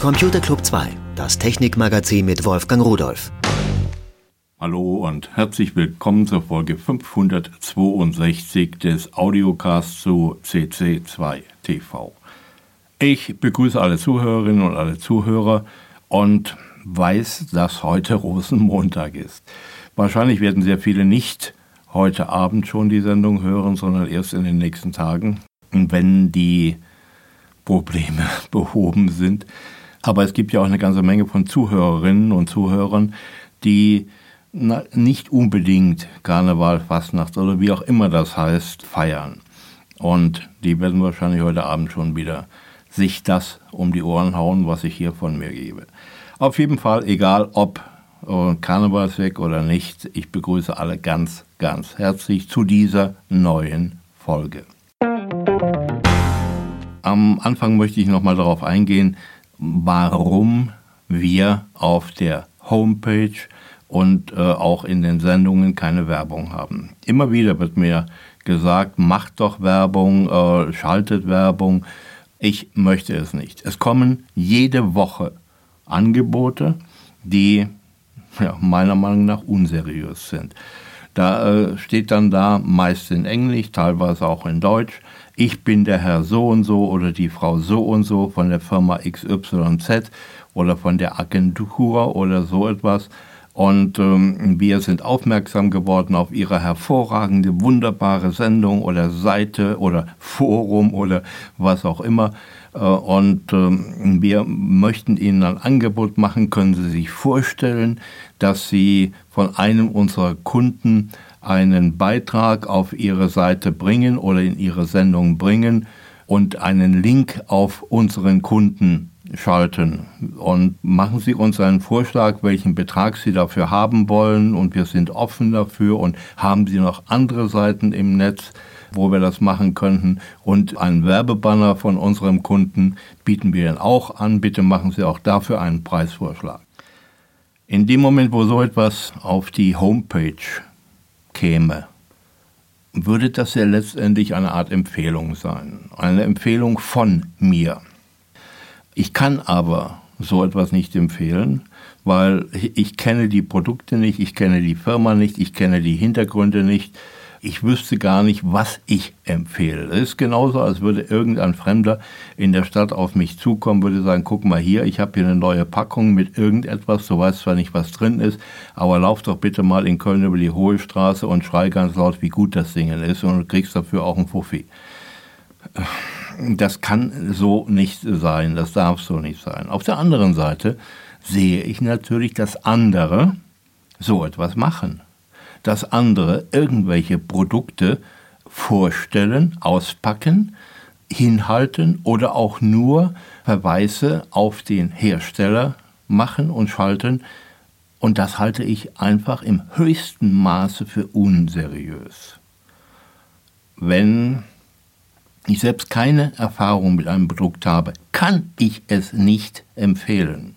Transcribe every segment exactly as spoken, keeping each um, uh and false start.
Computer Club zwei, das Technikmagazin mit Wolfgang Rudolph. Hallo und herzlich willkommen zur Folge fünfhundertzweiundsechzig des Audiocasts zu C C zwei T V. Ich begrüße alle Zuhörerinnen und alle Zuhörer und weiß, dass heute Rosenmontag ist. Wahrscheinlich werden sehr viele nicht heute Abend schon die Sendung hören, sondern erst in den nächsten Tagen, wenn die Probleme behoben sind. Aber es gibt ja auch eine ganze Menge von Zuhörerinnen und Zuhörern, die na, nicht unbedingt Karneval, Fastnacht oder wie auch immer das heißt, feiern. Und die werden wahrscheinlich heute Abend schon wieder sich das um die Ohren hauen, was ich hier von mir gebe. Auf jeden Fall, egal ob äh, Karnevalsweg oder nicht, ich begrüße alle ganz, ganz herzlich zu dieser neuen Folge. Am Anfang möchte ich nochmal darauf eingehen, warum wir auf der Homepage und äh, auch in den Sendungen keine Werbung haben. Immer wieder wird mir gesagt, macht doch Werbung, äh, schaltet Werbung. Ich möchte es nicht. Es kommen jede Woche Angebote, die ja, meiner Meinung nach unseriös sind. Da äh, steht dann da, meist in Englisch, teilweise auch in Deutsch, ich bin der Herr so und so oder die Frau so und so von der Firma X Y Z oder von der Agentur oder so etwas. Und ähm, wir sind aufmerksam geworden auf Ihre hervorragende, wunderbare Sendung oder Seite oder Forum oder was auch immer. Äh, und ähm, wir möchten Ihnen ein Angebot machen. Können Sie sich vorstellen, dass Sie von einem unserer Kunden einen Beitrag auf Ihre Seite bringen oder in Ihre Sendung bringen und einen Link auf unseren Kunden schalten, und machen Sie uns einen Vorschlag, welchen Betrag Sie dafür haben wollen, und wir sind offen dafür. Und haben Sie noch andere Seiten im Netz, wo wir das machen könnten, und einen Werbebanner von unserem Kunden bieten wir Ihnen auch an. Bitte machen Sie auch dafür einen Preisvorschlag. In dem Moment, wo so etwas auf die Homepage käme, würde das ja letztendlich eine Art Empfehlung sein, eine Empfehlung von mir. Ich kann aber so etwas nicht empfehlen, weil ich kenne die Produkte nicht, ich kenne die Firma nicht, ich kenne die Hintergründe nicht. Ich wüsste gar nicht, was ich empfehle. Es ist genauso, als würde irgendein Fremder in der Stadt auf mich zukommen, würde sagen, guck mal hier, ich habe hier eine neue Packung mit irgendetwas, du weißt zwar nicht, was drin ist, aber lauf doch bitte mal in Köln über die Hohe Straße und schrei ganz laut, wie gut das Ding ist, und du kriegst dafür auch einen Fuffi. Das kann so nicht sein, das darf so nicht sein. Auf der anderen Seite sehe ich natürlich, dass andere so etwas machen. Dass andere irgendwelche Produkte vorstellen, auspacken, hinhalten oder auch nur Verweise auf den Hersteller machen und schalten. Und das halte ich einfach im höchsten Maße für unseriös. Wenn ich selbst keine Erfahrung mit einem Produkt habe, kann ich es nicht empfehlen.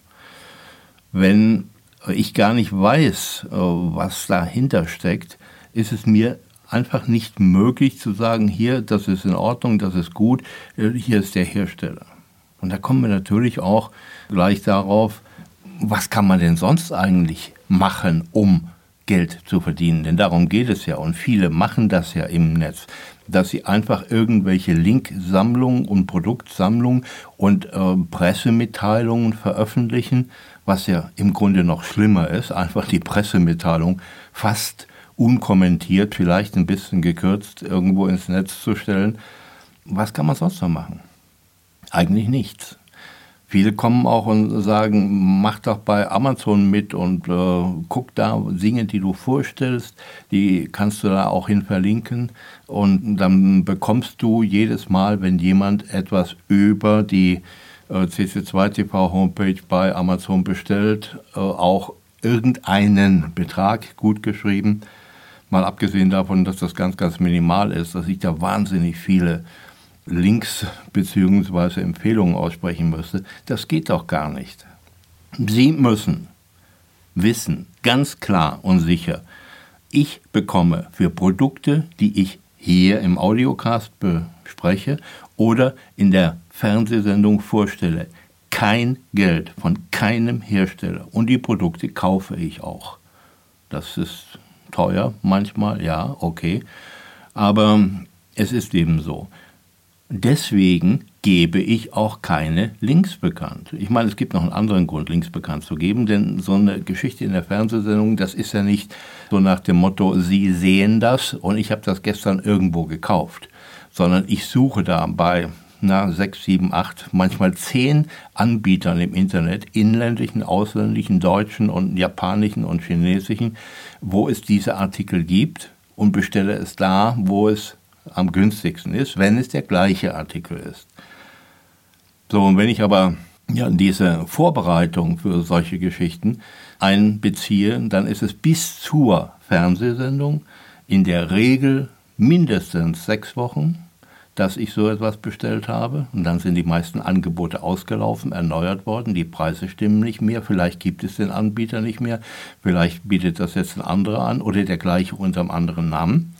Wenn ich gar nicht weiß, was dahinter steckt, ist es mir einfach nicht möglich zu sagen, hier, das ist in Ordnung, das ist gut, hier ist der Hersteller. Und da kommen wir natürlich auch gleich darauf, was kann man denn sonst eigentlich machen, um Geld zu verdienen? Denn darum geht es ja, und viele machen das ja im Netz, dass sie einfach irgendwelche Linksammlungen und Produktsammlungen und äh, Pressemitteilungen veröffentlichen, was ja im Grunde noch schlimmer ist, einfach die Pressemitteilung fast unkommentiert, vielleicht ein bisschen gekürzt, irgendwo ins Netz zu stellen. Was kann man sonst noch machen? Eigentlich nichts. Viele kommen auch und sagen, mach doch bei Amazon mit und äh, guck da, Dinge, die du vorstellst, die kannst du da auch hin verlinken, und dann bekommst du jedes Mal, wenn jemand etwas über die äh, C C zwei T V Homepage bei Amazon bestellt, äh, auch irgendeinen Betrag, gut geschrieben, mal abgesehen davon, dass das ganz, ganz minimal ist, dass ich da wahnsinnig viele Links bzw. Empfehlungen aussprechen müsste. Das geht doch gar nicht. Sie müssen wissen, ganz klar und sicher, ich bekomme für Produkte, die ich hier im Audiocast bespreche oder in der Fernsehsendung vorstelle, kein Geld von keinem Hersteller und die Produkte kaufe ich auch. Das ist teuer manchmal, ja, okay, aber es ist eben so. Deswegen gebe ich auch keine Links bekannt. Ich meine, es gibt noch einen anderen Grund, Links bekannt zu geben, denn so eine Geschichte in der Fernsehsendung, das ist ja nicht so nach dem Motto, Sie sehen das und ich habe das gestern irgendwo gekauft, sondern ich suche da bei na, sechs, sieben, acht, manchmal zehn Anbietern im Internet, inländischen, ausländischen, deutschen und japanischen und chinesischen, wo es diese Artikel gibt und bestelle es da, wo es am günstigsten ist, wenn es der gleiche Artikel ist. So, und wenn ich aber ja, diese Vorbereitung für solche Geschichten einbeziehe, dann ist es bis zur Fernsehsendung in der Regel mindestens sechs Wochen, dass ich so etwas bestellt habe. Und dann sind die meisten Angebote ausgelaufen, erneuert worden, die Preise stimmen nicht mehr, vielleicht gibt es den Anbieter nicht mehr, vielleicht bietet das jetzt ein anderer an oder der gleiche unter einem anderen Namen.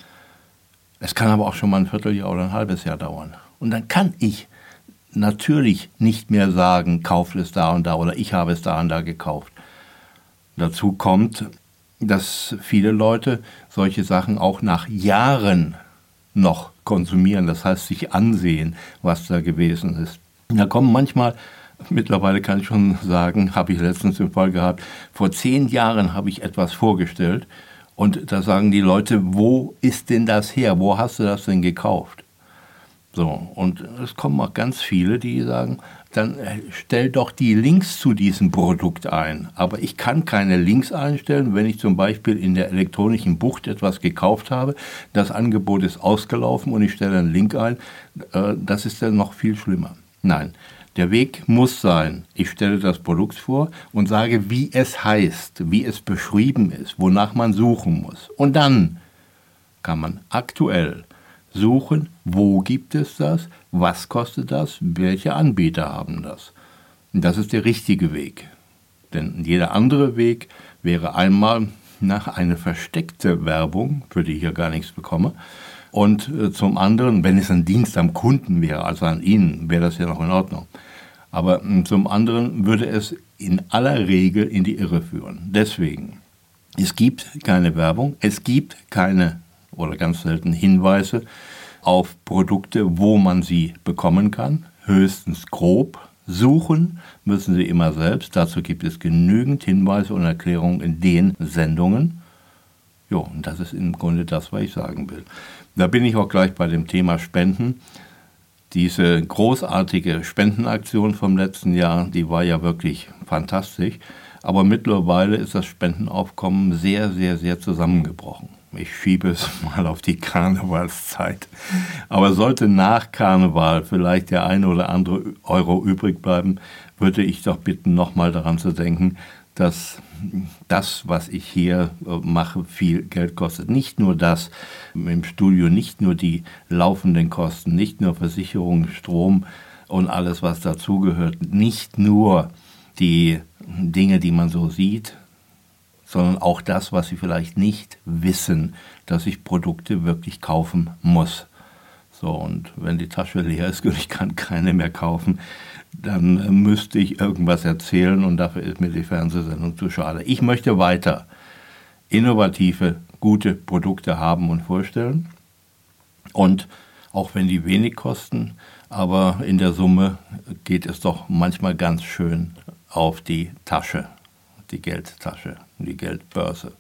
Es kann aber auch schon mal ein Vierteljahr oder ein halbes Jahr dauern. Und dann kann ich natürlich nicht mehr sagen, kauft es da und da oder ich habe es da und da gekauft. Dazu kommt, dass viele Leute solche Sachen auch nach Jahren noch konsumieren, das heißt sich ansehen, was da gewesen ist. Da kommen manchmal, mittlerweile kann ich schon sagen, habe ich letztens den Fall gehabt, vor zehn Jahren habe ich etwas vorgestellt und da sagen die Leute, wo ist denn das her, wo hast du das denn gekauft? So, und es kommen auch ganz viele, die sagen, dann stell doch die Links zu diesem Produkt ein. Aber ich kann keine Links einstellen, wenn ich zum Beispiel in der elektronischen Bucht etwas gekauft habe, das Angebot ist ausgelaufen und ich stelle einen Link ein, das ist dann noch viel schlimmer. Nein, der Weg muss sein, ich stelle das Produkt vor und sage, wie es heißt, wie es beschrieben ist, wonach man suchen muss. Und dann kann man aktuell suchen, wo gibt es das, was kostet das, welche Anbieter haben das. Und das ist der richtige Weg. Denn jeder andere Weg wäre einmal nach eine versteckte Werbung, für die ich ja gar nichts bekomme. Und äh, zum anderen, wenn es ein Dienst am Kunden wäre, also an Ihnen, wäre das ja noch in Ordnung. Aber äh, zum anderen würde es in aller Regel in die Irre führen. Deswegen, es gibt keine Werbung, es gibt keine oder ganz selten Hinweise auf Produkte, wo man sie bekommen kann, höchstens grob. Suchen müssen Sie immer selbst, dazu gibt es genügend Hinweise und Erklärungen in den Sendungen. Jo, und das ist im Grunde das, was ich sagen will. Da bin ich auch gleich bei dem Thema Spenden. Diese großartige Spendenaktion vom letzten Jahr, die war ja wirklich fantastisch, aber mittlerweile ist das Spendenaufkommen sehr, sehr, sehr zusammengebrochen. Ich schiebe es mal auf die Karnevalszeit. Aber sollte nach Karneval vielleicht der eine oder andere Euro übrig bleiben, würde ich doch bitten, nochmal daran zu denken, dass das, was ich hier mache, viel Geld kostet. Nicht nur das im Studio, nicht nur die laufenden Kosten, nicht nur Versicherung, Strom und alles, was dazugehört, nicht nur die Dinge, die man so sieht, sondern auch das, was Sie vielleicht nicht wissen, dass ich Produkte wirklich kaufen muss. So, und wenn die Tasche leer ist und ich kann keine mehr kaufen, dann müsste ich irgendwas erzählen und dafür ist mir die Fernsehsendung zu schade. Ich möchte weiter innovative, gute Produkte haben und vorstellen. Und auch wenn die wenig kosten, aber in der Summe geht es doch manchmal ganz schön auf die Tasche, die Geldtasche, die Geldbörse.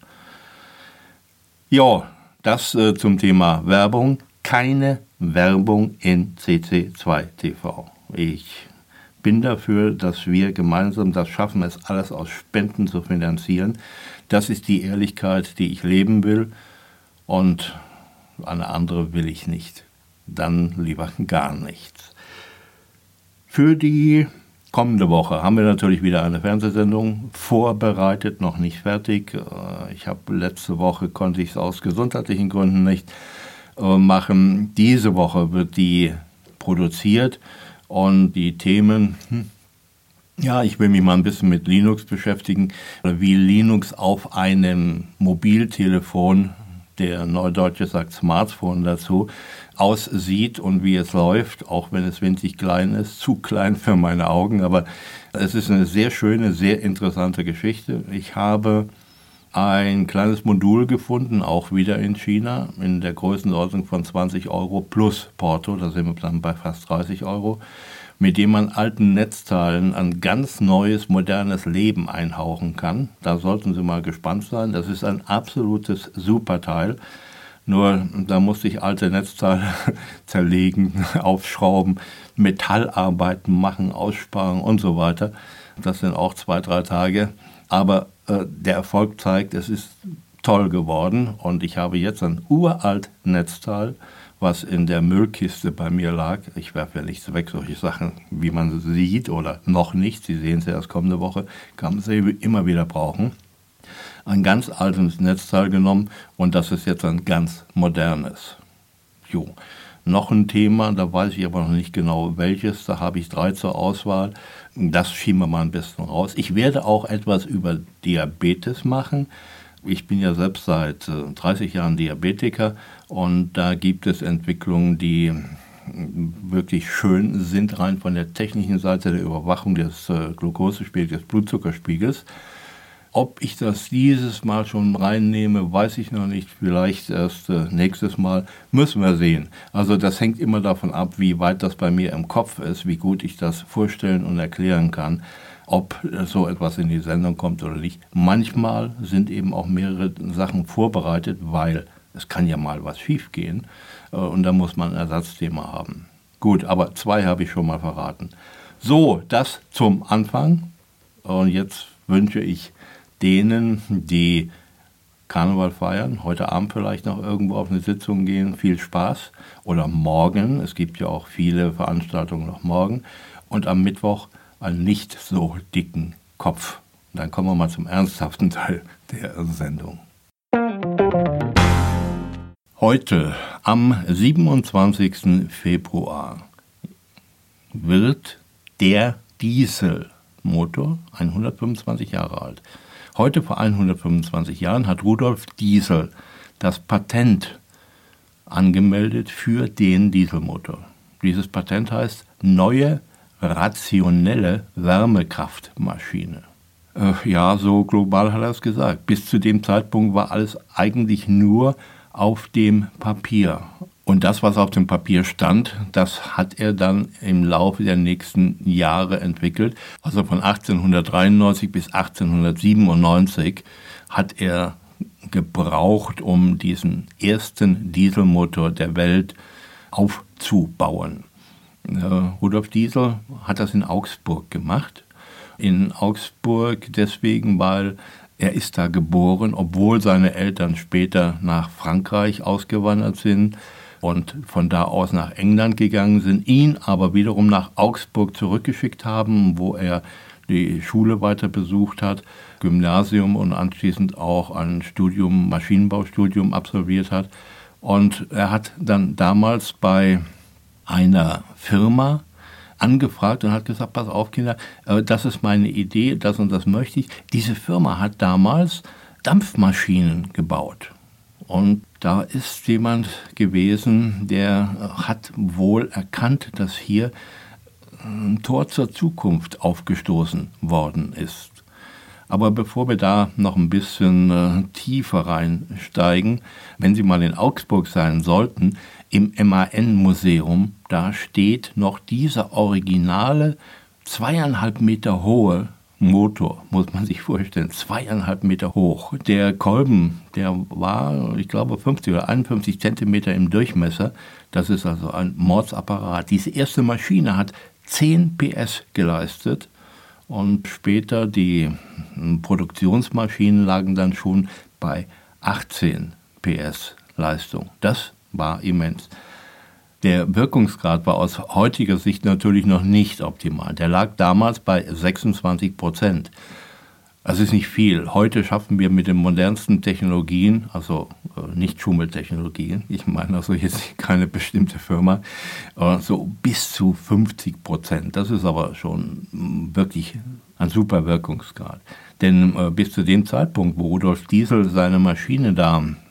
Ja, das äh, zum Thema Werbung. Keine Werbung in C C zwei T V. Ich bin dafür, dass wir gemeinsam das schaffen, es alles aus Spenden zu finanzieren. Das ist die Ehrlichkeit, die ich leben will, und eine andere will ich nicht. Dann lieber gar nichts. Für die kommende Woche haben wir natürlich wieder eine Fernsehsendung vorbereitet, noch nicht fertig. Ich habe letzte Woche, konnte ich es aus gesundheitlichen Gründen nicht machen. Diese Woche wird die produziert und die Themen, hm, ja, ich will mich mal ein bisschen mit Linux beschäftigen, wie Linux auf einem Mobiltelefon der Neudeutsche sagt Smartphone dazu, aussieht und wie es läuft, auch wenn es winzig klein ist, zu klein für meine Augen, aber es ist eine sehr schöne, sehr interessante Geschichte. Ich habe ein kleines Modul gefunden, auch wieder in China, in der Größenordnung von zwanzig Euro plus Porto, da sind wir dann bei fast dreißig Euro, mit dem man alten Netzteilen ein ganz neues, modernes Leben einhauchen kann. Da sollten Sie mal gespannt sein. Das ist ein absolutes Superteil. Nur da musste ich alte Netzteile zerlegen, aufschrauben, Metallarbeiten machen, aussparen und so weiter. Das sind auch zwei, drei Tage. Aber äh, der Erfolg zeigt, es ist toll geworden. Und ich habe jetzt ein uralt Netzteil, was in der Müllkiste bei mir lag. Ich werfe ja nichts weg, solche Sachen, wie man sie sieht oder noch nicht. Sie sehen es ja erst kommende Woche, kann man sie immer wieder brauchen. Ein ganz altes Netzteil genommen und das ist jetzt ein ganz modernes. Jo. Noch ein Thema, da weiß ich aber noch nicht genau welches, da habe ich drei zur Auswahl. Das schieben wir mal ein bisschen raus. Ich werde auch etwas über Diabetes machen. Ich bin ja selbst seit dreißig Jahren Diabetiker und da gibt es Entwicklungen, die wirklich schön sind, rein von der technischen Seite der Überwachung des Glukosespiegels, des Blutzuckerspiegels. Ob ich das dieses Mal schon reinnehme, weiß ich noch nicht. Vielleicht erst äh, nächstes Mal. Müssen wir sehen. Also das hängt immer davon ab, wie weit das bei mir im Kopf ist, wie gut ich das vorstellen und erklären kann, ob so etwas in die Sendung kommt oder nicht. Manchmal sind eben auch mehrere Sachen vorbereitet, weil es kann ja mal was schief gehen äh, und da muss man ein Ersatzthema haben. Gut, aber zwei habe ich schon mal verraten. So, das zum Anfang. Und jetzt wünsche ich denen, die Karneval feiern, heute Abend vielleicht noch irgendwo auf eine Sitzung gehen, viel Spaß. Oder morgen, es gibt ja auch viele Veranstaltungen noch morgen. Und am Mittwoch einen nicht so dicken Kopf. Und dann kommen wir mal zum ernsthaften Teil der Sendung. Heute, am siebenundzwanzigsten Februar, wird der Dieselmotor hundertfünfundzwanzig Jahre alt. Heute vor hundertfünfundzwanzig Jahren hat Rudolf Diesel das Patent angemeldet für den Dieselmotor. Dieses Patent heißt neue rationelle Wärmekraftmaschine. Äh, ja, so global hat er es gesagt. Bis zu dem Zeitpunkt war alles eigentlich nur auf dem Papier. Und das, was auf dem Papier stand, das hat er dann im Laufe der nächsten Jahre entwickelt. Also von achtzehnhundertdreiundneunzig bis achtzehnhundertsiebenundneunzig hat er gebraucht, um diesen ersten Dieselmotor der Welt aufzubauen. Äh, Rudolf Diesel hat das in Augsburg gemacht. In Augsburg deswegen, weil er ist da geboren, obwohl seine Eltern später nach Frankreich ausgewandert sind und von da aus nach England gegangen sind, ihn aber wiederum nach Augsburg zurückgeschickt haben, wo er die Schule weiter besucht hat, Gymnasium und anschließend auch ein Studium, Maschinenbaustudium absolviert hat. Und er hat dann damals bei einer Firma angefragt und hat gesagt, pass auf Kinder, das ist meine Idee, das und das möchte ich. Diese Firma hat damals Dampfmaschinen gebaut. Und da ist jemand gewesen, der hat wohl erkannt, dass hier ein Tor zur Zukunft aufgestoßen worden ist. Aber bevor wir da noch ein bisschen äh, tiefer reinsteigen, wenn Sie mal in Augsburg sein sollten, im M A N-Museum, da steht noch dieser originale zweieinhalb Meter hohe Motor, muss man sich vorstellen, zweieinhalb Meter hoch. Der Kolben, der war, ich glaube, fünfzig oder einundfünfzig Zentimeter im Durchmesser. Das ist also ein Mordsapparat. Diese erste Maschine hat zehn P S geleistet und später die Produktionsmaschinen lagen dann schon bei achtzehn P S Leistung. Das war immens. Der Wirkungsgrad war aus heutiger Sicht natürlich noch nicht optimal. Der lag damals bei sechsundzwanzig Prozent. Das ist nicht viel. Heute schaffen wir mit den modernsten Technologien, also nicht Schummeltechnologien, ich meine also jetzt keine bestimmte Firma, so bis zu fünfzig Prozent. Das ist aber schon wirklich ein super Wirkungsgrad. Denn bis zu dem Zeitpunkt, wo Rudolf Diesel seine Maschine da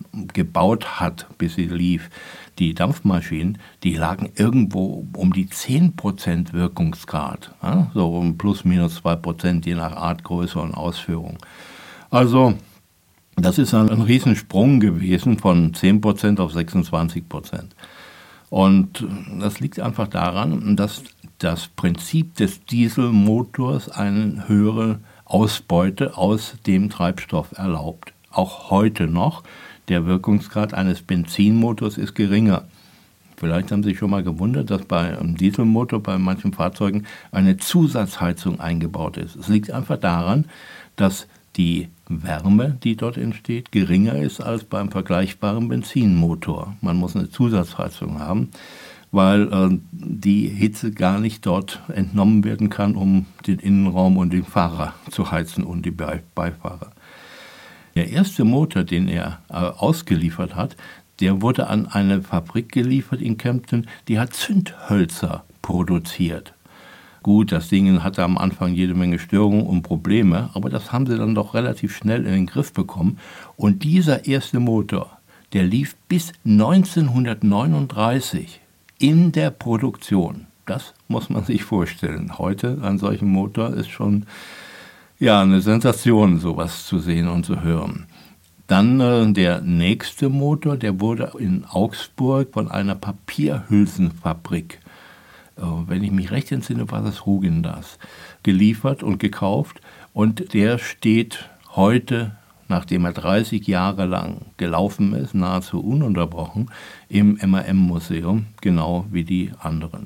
gebaut hat, bis sie lief, die Dampfmaschinen, die lagen irgendwo um die zehn Prozent Wirkungsgrad. Ja? So um plus minus zwei Prozent, je nach Art, Größe und Ausführung. Also das ist ein, ein Riesensprung gewesen von zehn Prozent auf sechsundzwanzig Prozent. Und das liegt einfach daran, dass das Prinzip des Dieselmotors eine höhere Ausbeute aus dem Treibstoff erlaubt. Auch heute noch, der Wirkungsgrad eines Benzinmotors ist geringer. Vielleicht haben Sie sich schon mal gewundert, dass bei einem Dieselmotor bei manchen Fahrzeugen eine Zusatzheizung eingebaut ist. Es liegt einfach daran, dass die Wärme, die dort entsteht, geringer ist als beim vergleichbaren Benzinmotor. Man muss eine Zusatzheizung haben, weil äh, die Hitze gar nicht dort entnommen werden kann, um den Innenraum und den Fahrer zu heizen und die Beifahrer. Der erste Motor, den er äh, ausgeliefert hat, der wurde an eine Fabrik geliefert in Kempten, die hat Zündhölzer produziert. Gut, das Ding hatte am Anfang jede Menge Störungen und Probleme, aber das haben sie dann doch relativ schnell in den Griff bekommen. Und dieser erste Motor, der lief bis neunzehnhundertneununddreißig in der Produktion. Das muss man sich vorstellen. Heute ein solcher Motor ist schon ja, eine Sensation, sowas zu sehen und zu hören. Dann äh, der nächste Motor, der wurde in Augsburg von einer Papierhülsenfabrik, äh, wenn ich mich recht entsinne, war das Rugendas, geliefert und gekauft. Und der steht heute, nachdem er dreißig Jahre lang gelaufen ist, nahezu ununterbrochen, im M A M-Museum, genau wie die anderen.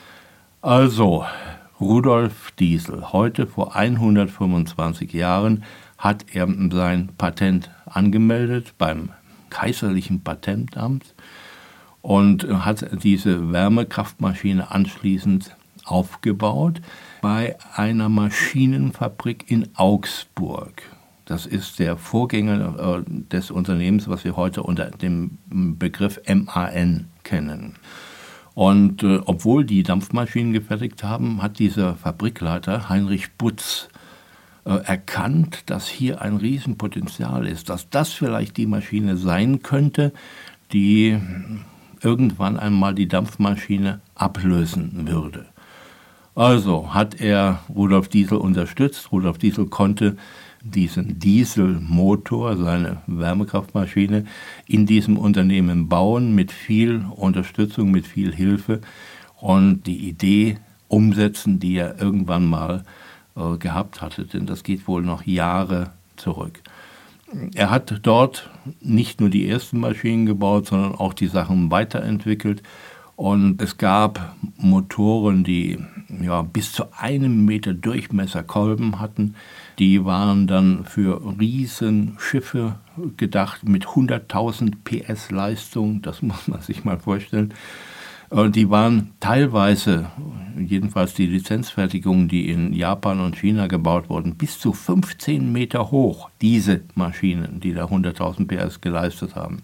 Also, Rudolf Diesel, heute vor hundertfünfundzwanzig Jahren, hat er sein Patent angemeldet beim Kaiserlichen Patentamt und hat diese Wärmekraftmaschine anschließend aufgebaut bei einer Maschinenfabrik in Augsburg. Das ist der Vorgänger äh, des Unternehmens, was wir heute unter dem Begriff M A N kennen. Und äh, obwohl die Dampfmaschinen gefertigt haben, hat dieser Fabrikleiter Heinrich Butz äh, erkannt, dass hier ein Riesenpotenzial ist, dass das vielleicht die Maschine sein könnte, die irgendwann einmal die Dampfmaschine ablösen würde. Also hat er Rudolf Diesel unterstützt. Rudolf Diesel konnte diesen Dieselmotor, seine Wärmekraftmaschine, in diesem Unternehmen bauen, mit viel Unterstützung, mit viel Hilfe und die Idee umsetzen, die er irgendwann mal äh, gehabt hatte, denn das geht wohl noch Jahre zurück. Er hat dort nicht nur die ersten Maschinen gebaut, sondern auch die Sachen weiterentwickelt. Und es gab Motoren, die ja, bis zu einem Meter Durchmesser Kolben hatten. Die waren dann für Riesenschiffe gedacht mit hunderttausend P S Leistung. Das muss man sich mal vorstellen. Und die waren teilweise, jedenfalls die Lizenzfertigungen, die in Japan und China gebaut wurden, bis zu fünfzehn Meter hoch. Diese Maschinen, die da hunderttausend P S geleistet haben.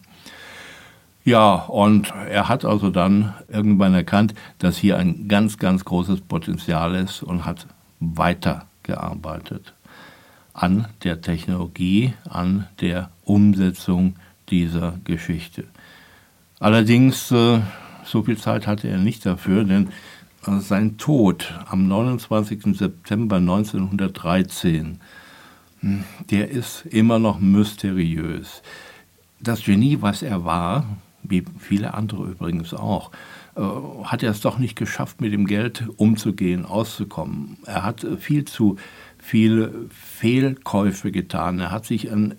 Ja, und er hat also dann irgendwann erkannt, dass hier ein ganz, ganz großes Potenzial ist und hat weitergearbeitet an der Technologie, an der Umsetzung dieser Geschichte. Allerdings, äh, so viel Zeit hatte er nicht dafür, denn äh, sein Tod am neunundzwanzigsten September neunzehnhundertdreizehn, der ist immer noch mysteriös. Das Genie, was er war, wie viele andere übrigens auch, äh, hat er es doch nicht geschafft, mit dem Geld umzugehen, auszukommen. Er hat äh, viel zu viele Fehlkäufe getan. Er hat sich an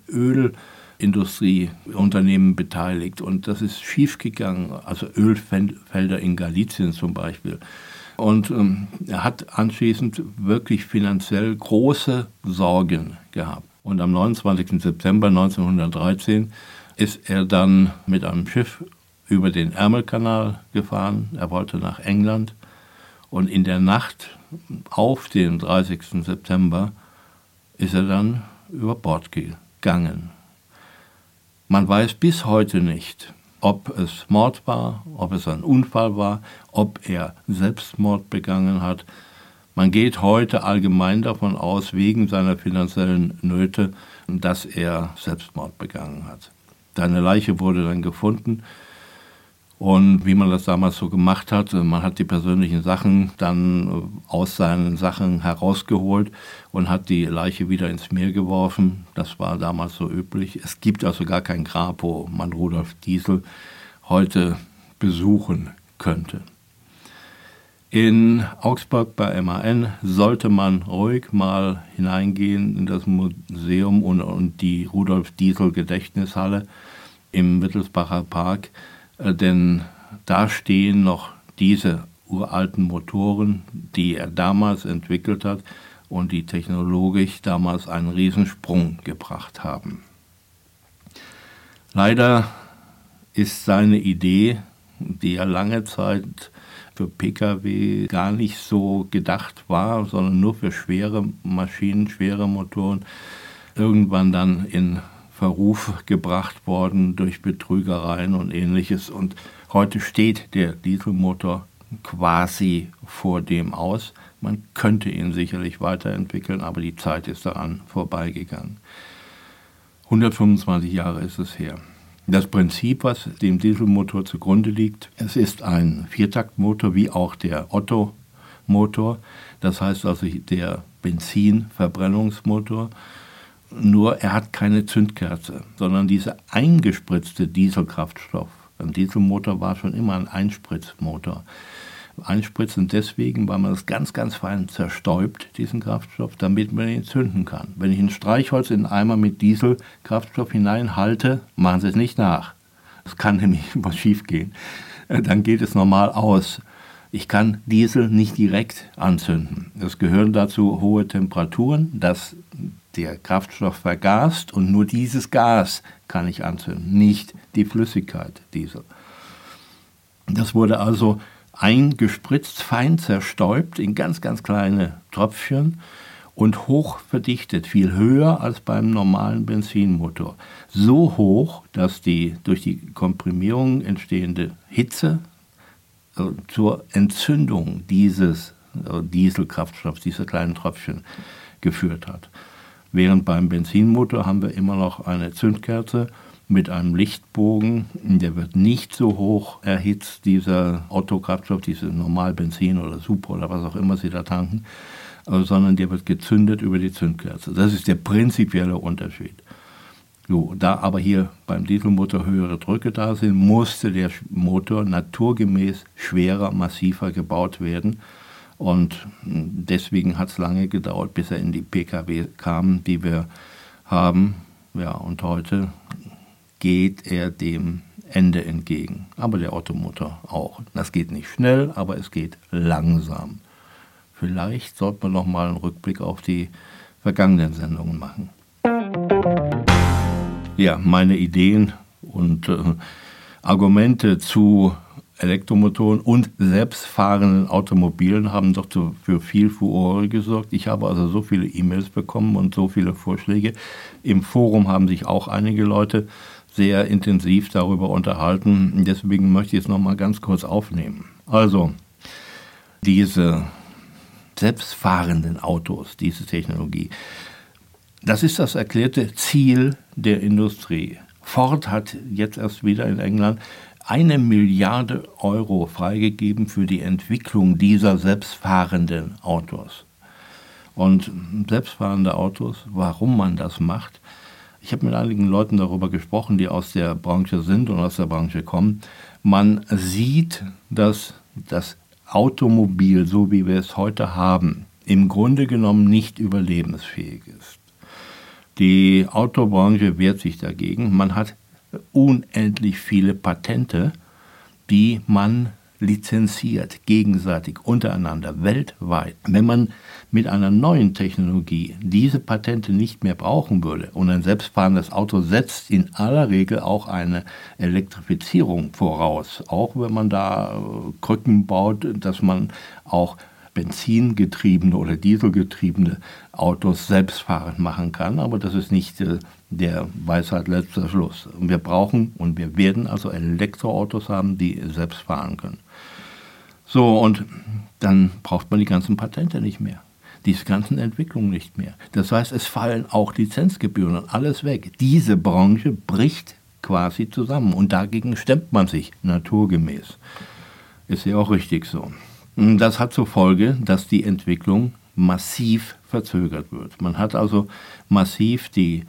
Ölindustrieunternehmen beteiligt und das ist schiefgegangen, also Ölfelder in Galicien zum Beispiel. Und ähm, er hat anschließend wirklich finanziell große Sorgen gehabt. Und am neunundzwanzigsten September neunzehnhundertdreizehn ist er dann mit einem Schiff über den Ärmelkanal gefahren. Er wollte nach England und in der Nacht auf den dreißigsten September ist er dann über Bord gegangen. Man weiß bis heute nicht, ob es Mord war, ob es ein Unfall war, ob er Selbstmord begangen hat. Man geht heute allgemein davon aus, wegen seiner finanziellen Nöte, dass er Selbstmord begangen hat. Seine Leiche wurde dann gefunden. Und wie man das damals so gemacht hat, man hat die persönlichen Sachen dann aus seinen Sachen herausgeholt und hat die Leiche wieder ins Meer geworfen. Das war damals so üblich. Es gibt also gar kein Grab, wo man Rudolf Diesel heute besuchen könnte. In Augsburg bei M A N sollte man ruhig mal hineingehen in das Museum und, und die Rudolf-Diesel-Gedächtnishalle im Wittelsbacher Park, äh, denn da stehen noch diese uralten Motoren, die er damals entwickelt hat und die technologisch damals einen Riesensprung gebracht haben. Leider ist seine Idee, die ja lange Zeit für Pkw gar nicht so gedacht war, sondern nur für schwere Maschinen, schwere Motoren, irgendwann dann in Verruf gebracht worden durch Betrügereien und Ähnliches. Und heute steht der Dieselmotor quasi vor dem aus. Man könnte ihn sicherlich weiterentwickeln, aber die Zeit ist daran vorbeigegangen. hundertfünfundzwanzig Jahre ist es her. Das Prinzip, was dem Dieselmotor zugrunde liegt, es ist ein Viertaktmotor wie auch der Otto-Motor, das heißt also der Benzinverbrennungsmotor, nur er hat keine Zündkerze, sondern dieser eingespritzte Dieselkraftstoff. Ein Dieselmotor war schon immer ein Einspritzmotor. Einspritzen deswegen, weil man es ganz, ganz fein zerstäubt, diesen Kraftstoff, damit man ihn zünden kann. Wenn ich ein Streichholz in einen Eimer mit Dieselkraftstoff hineinhalte, machen Sie es nicht nach. Es kann nämlich was schief gehen. Dann geht es normal aus. Ich kann Diesel nicht direkt anzünden. Es gehören dazu hohe Temperaturen, dass der Kraftstoff vergast und nur dieses Gas kann ich anzünden, nicht die Flüssigkeit Diesel. Das wurde also eingespritzt, fein zerstäubt in ganz, ganz kleine Tröpfchen und hoch verdichtet, viel höher als beim normalen Benzinmotor. So hoch, dass die durch die Komprimierung entstehende Hitze äh, zur Entzündung dieses äh, Dieselkraftstoffs, dieser kleinen Tröpfchen, geführt hat. Während beim Benzinmotor haben wir immer noch eine Zündkerze mit einem Lichtbogen, der wird nicht so hoch erhitzt, dieser Otto-Kraftstoff, diese Normalbenzin oder Super oder was auch immer Sie da tanken, sondern der wird gezündet über die Zündkerze. Das ist der prinzipielle Unterschied. So, da aber hier beim Dieselmotor höhere Drücke da sind, musste der Motor naturgemäß schwerer, massiver gebaut werden. Und deswegen hat es lange gedauert, bis er in die Pkw kam, die wir haben. Ja, und heute geht er dem Ende entgegen. Aber der Ottomotor auch. Das geht nicht schnell, aber es geht langsam. Vielleicht sollte man noch mal einen Rückblick auf die vergangenen Sendungen machen. Ja, meine Ideen und äh, Argumente zu Elektromotoren und selbstfahrenden Automobilen haben doch für viel Furore gesorgt. Ich habe also so viele E-Mails bekommen und so viele Vorschläge. Im Forum haben sich auch einige Leute sehr intensiv darüber unterhalten. Deswegen möchte ich es noch mal ganz kurz aufnehmen. Also, diese selbstfahrenden Autos, diese Technologie, das ist das erklärte Ziel der Industrie. Ford hat jetzt erst wieder in England eine Milliarde Euro freigegeben für die Entwicklung dieser selbstfahrenden Autos. Und selbstfahrende Autos, warum man das macht, ich habe mit einigen Leuten darüber gesprochen, die aus der Branche sind und aus der Branche kommen. Man sieht, dass das Automobil, so wie wir es heute haben, im Grunde genommen nicht überlebensfähig ist. Die Autobranche wehrt sich dagegen. Man hat unendlich viele Patente, die man lizenziert, gegenseitig, untereinander, weltweit. Wenn man mit einer neuen Technologie diese Patente nicht mehr brauchen würde und ein selbstfahrendes Auto setzt in aller Regel auch eine Elektrifizierung voraus, auch wenn man da Krücken baut, dass man auch benzingetriebene oder dieselgetriebene Autos selbstfahrend machen kann, aber das ist nicht äh, der Weisheit letzter Schluss. Wir brauchen und wir werden also Elektroautos haben, die selbst fahren können. So, und dann braucht man die ganzen Patente nicht mehr, diese ganzen Entwicklungen nicht mehr. Das heißt, es fallen auch Lizenzgebühren und alles weg. Diese Branche bricht quasi zusammen. Und dagegen stemmt man sich naturgemäß. Ist ja auch richtig so. Das hat zur Folge, dass die Entwicklung massiv verzögert wird. Man hat also massiv die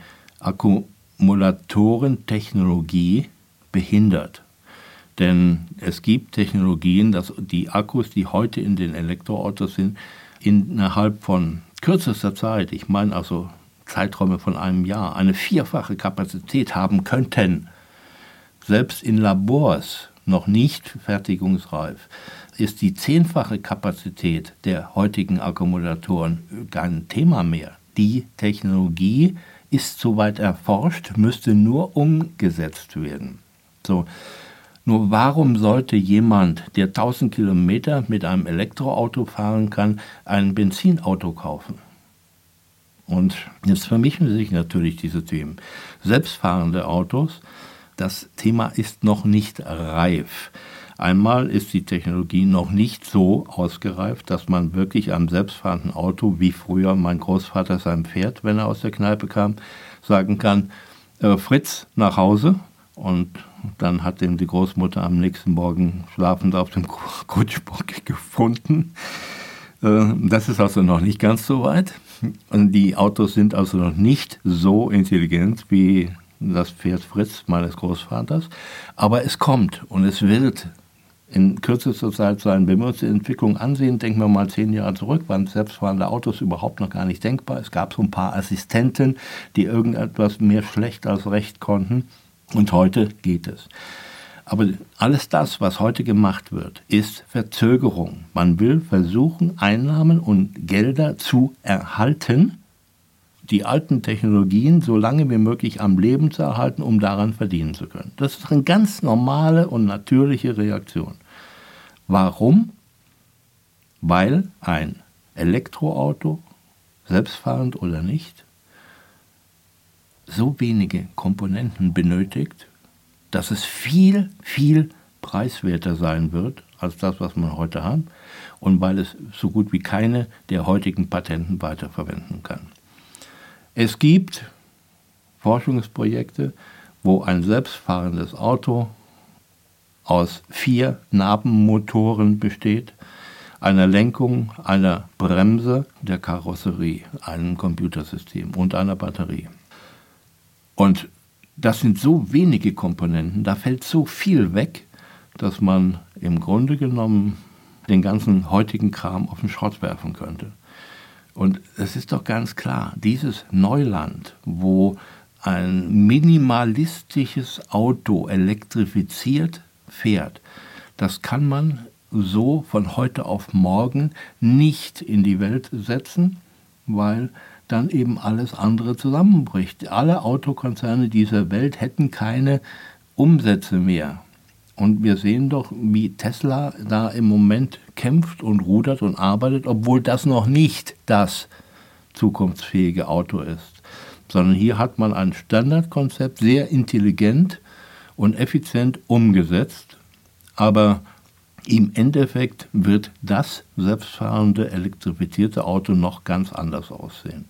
Akkumulatorentechnologie behindert. Denn es gibt Technologien, dass die Akkus, die heute in den Elektroautos sind, innerhalb von kürzester Zeit, ich meine also Zeiträume von einem Jahr, eine vierfache Kapazität haben könnten. Selbst in Labors, noch nicht fertigungsreif, ist die zehnfache Kapazität der heutigen Akkumulatoren kein Thema mehr. Die Technologie ist soweit erforscht, müsste nur umgesetzt werden. So. Nur warum sollte jemand, der tausend Kilometer mit einem Elektroauto fahren kann, ein Benzinauto kaufen? Und jetzt vermischen sich natürlich diese Themen. Selbstfahrende Autos, das Thema ist noch nicht reif. Einmal ist die Technologie noch nicht so ausgereift, dass man wirklich am selbstfahrenden Auto, wie früher mein Großvater seinem Pferd, wenn er aus der Kneipe kam, sagen kann, äh, Fritz, nach Hause. Und dann hat ihn die Großmutter am nächsten Morgen schlafend auf dem Kutschbock gefunden. Äh, das ist also noch nicht ganz so weit. Und die Autos sind also noch nicht so intelligent wie das Pferd Fritz meines Großvaters. Aber es kommt und es wird in kürzester Zeit sein. Wenn wir uns die Entwicklung ansehen, denken wir mal zehn Jahre zurück, waren selbstfahrende Autos überhaupt noch gar nicht denkbar. Es gab so ein paar Assistenten, die irgendetwas mehr schlecht als recht konnten. Und heute geht es. Aber alles das, was heute gemacht wird, ist Verzögerung. Man will versuchen, Einnahmen und Gelder zu erhalten, die alten Technologien so lange wie möglich am Leben zu erhalten, um daran verdienen zu können. Das ist eine ganz normale und natürliche Reaktion. Warum? Weil ein Elektroauto, selbstfahrend oder nicht, so wenige Komponenten benötigt, dass es viel, viel preiswerter sein wird als das, was man heute hat, und weil es so gut wie keine der heutigen Patenten weiterverwenden kann. Es gibt Forschungsprojekte, wo ein selbstfahrendes Auto aus vier Nabenmotoren besteht, einer Lenkung, einer Bremse, der Karosserie, einem Computersystem und einer Batterie. Und das sind so wenige Komponenten, da fällt so viel weg, dass man im Grunde genommen den ganzen heutigen Kram auf den Schrott werfen könnte. Und es ist doch ganz klar, dieses Neuland, wo ein minimalistisches Auto elektrifiziert fährt, das kann man so von heute auf morgen nicht in die Welt setzen, weil dann eben alles andere zusammenbricht. Alle Autokonzerne dieser Welt hätten keine Umsätze mehr. Und wir sehen doch, wie Tesla da im Moment kämpft und rudert und arbeitet, obwohl das noch nicht das zukunftsfähige Auto ist. Sondern hier hat man ein Standardkonzept sehr intelligent und effizient umgesetzt, aber im Endeffekt wird das selbstfahrende, elektrifizierte Auto noch ganz anders aussehen.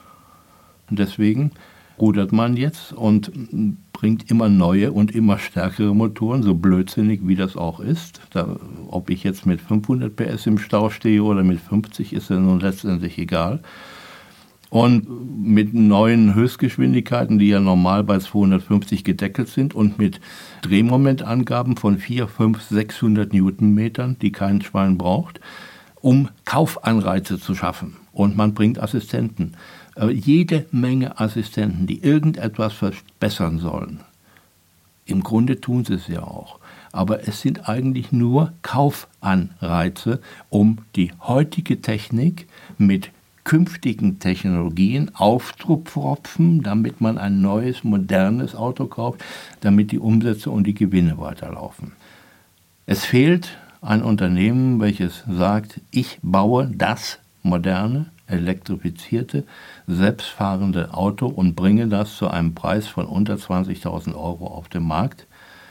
Und deswegen rudert man jetzt und bringt immer neue und immer stärkere Motoren, so blödsinnig wie das auch ist. Da, ob ich jetzt mit fünfhundert P S im Stau stehe oder mit fünfzig, ist ja nun letztendlich egal. Und mit neuen Höchstgeschwindigkeiten, die ja normal bei zweihundertfünfzig gedeckelt sind, und mit Drehmomentangaben von vierhundert, fünfhundert, sechshundert Newtonmetern, die kein Schwein braucht, um Kaufanreize zu schaffen. Und man bringt Assistenten. Jede Menge Assistenten, die irgendetwas verbessern sollen. Im Grunde tun sie es ja auch. Aber es sind eigentlich nur Kaufanreize, um die heutige Technik mit künftigen Technologien aufzupfropfen, damit man ein neues, modernes Auto kauft, damit die Umsätze und die Gewinne weiterlaufen. Es fehlt ein Unternehmen, welches sagt, ich baue das moderne, elektrifizierte, selbstfahrende Auto und bringe das zu einem Preis von unter zwanzigtausend Euro auf den Markt.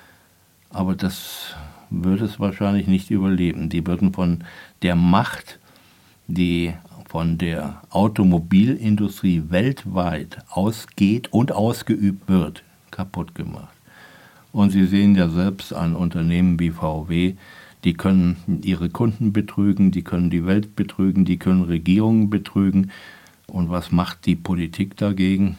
Aber das würde es wahrscheinlich nicht überleben. Die würden von der Macht, die von der Automobilindustrie weltweit ausgeht und ausgeübt wird, kaputt gemacht. Und Sie sehen ja selbst ein Unternehmen wie V W, die können ihre Kunden betrügen, die können die Welt betrügen, die können Regierungen betrügen. Und was macht die Politik dagegen?